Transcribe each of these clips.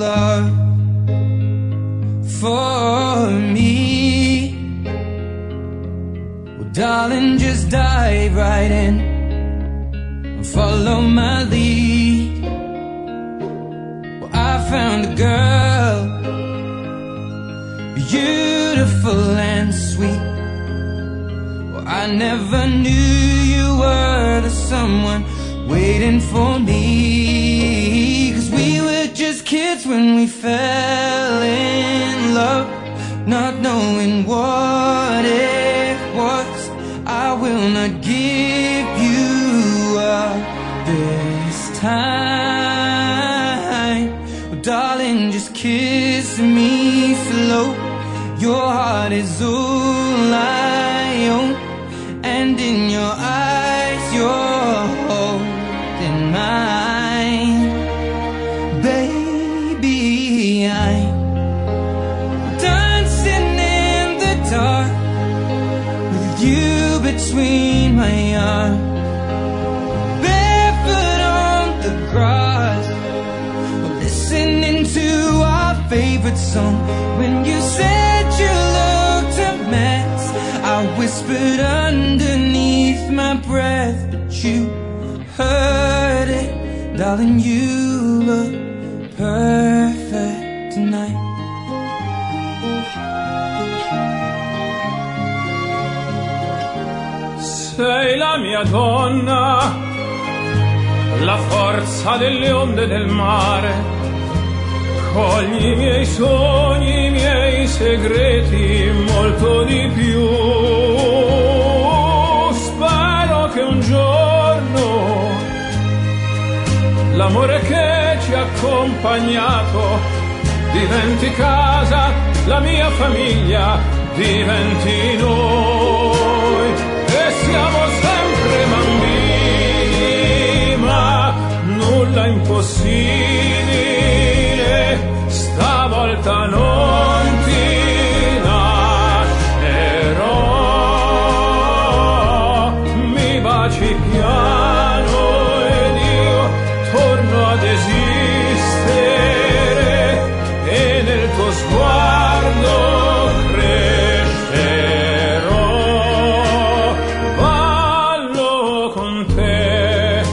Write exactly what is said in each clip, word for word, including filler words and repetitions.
love for me. Well, darling, just dive right in and follow my lead. Well, I found a girl, beautiful and sweet. Well, I never knew you were the someone waiting for me. 'Cause we were just kids when we fell in love, not knowing what it was. I will not give you up this time. Well, darling, just kiss me slow. Your heart is all I own, and in your eyes you're holding mine. Baby, I'm dancing in the dark with you between my arms, barefoot on the grass, listening to our favorite song. When you said you looked a mess, I whispered underneath my breath, but you heard it. Darling, you look perfect tonight. Sei la mia donna, la forza delle onde del mare. Cogli i miei sogni, i miei segreti, molto di più. Spero che un giorno l'amore che ci ha accompagnato diventi casa, la mia famiglia diventi noi. E siamo sempre bambini, ma nulla impossibile, stavolta non ti lascerò. Mi baci piano ed io torno ad esistere, e nel tuo sguardo crescerò. Ballo con te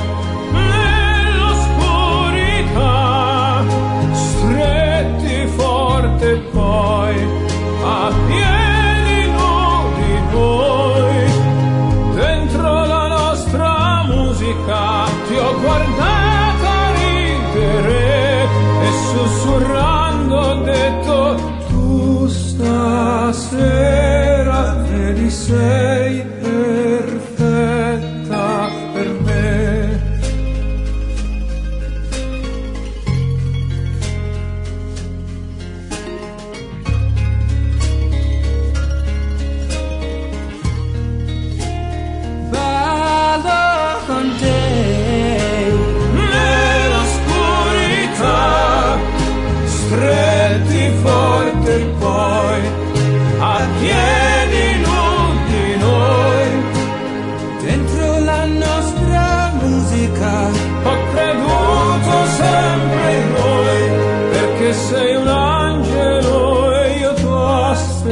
nell'oscurità, stretti forte poi a piedi nudi noi. Dentro la nostra musica ti ho guardata ridere e sussurrando ho detto: tu stasera vedi sei perfetta per me. Ballo con te Nell'oscurità, stretti forte poi a piedi nudi noi. dentro la nostra musica. Ho creduto sempre in noi, perché sei un angelo e io t'ho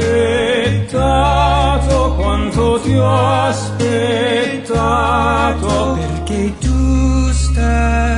aspettato quanto ti ho aspettato. Perché tu stai